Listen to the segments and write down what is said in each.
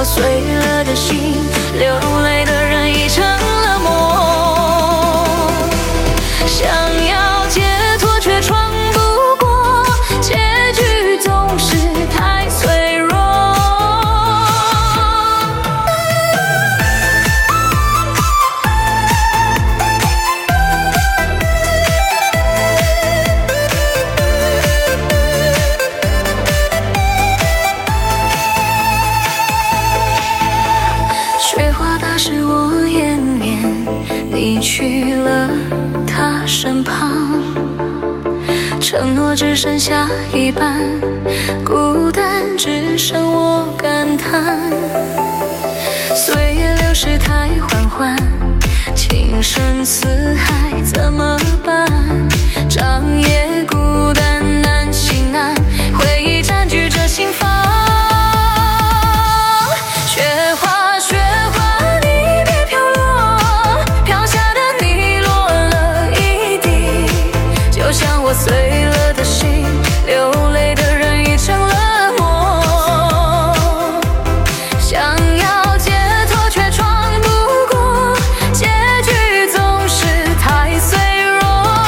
碎了的心，流泪的人已成了梦。想要解脱却闯不过，结局总是太脆弱。雪花打湿我眼帘，你去了他身旁，承诺只剩下一半，孤单只剩我感叹。岁月流逝太缓缓，情深似海怎么办？长夜孤单难心安，回忆占据着心房。雪花雪花你别飘落，飘下的你落了一地，就像我碎了的心，流泪的人已成了梦。想要解脱却闯不过，结局总是太脆弱。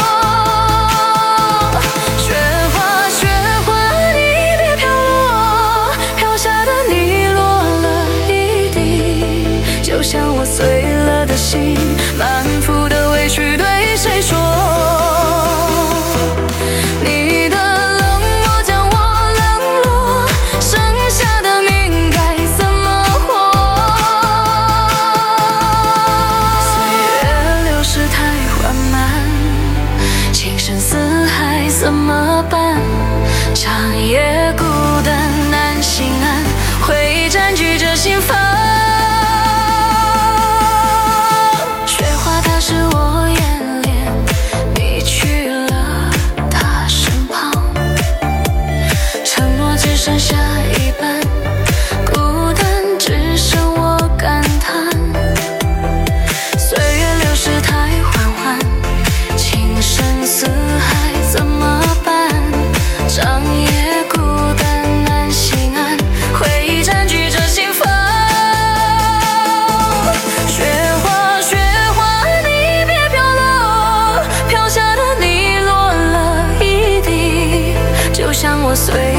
雪花雪花你别飘落，飘下的你落了一地，就像我碎了的心，满腹的委屈对谁说？你的冷漠将我冷落，剩下的命该怎么活？岁月流逝太缓慢，情深似海怎么办？长夜孤单难心安，回忆占据着心房。雪花打湿我眼帘，你去了他身旁，承诺只剩下一半，孤单只剩我感叹。岁月流逝太缓缓，情深似海怎么办？长夜孤单难心安，回忆占据着心房。雪花雪花你别飘落，飘下的你落了一地，就像我碎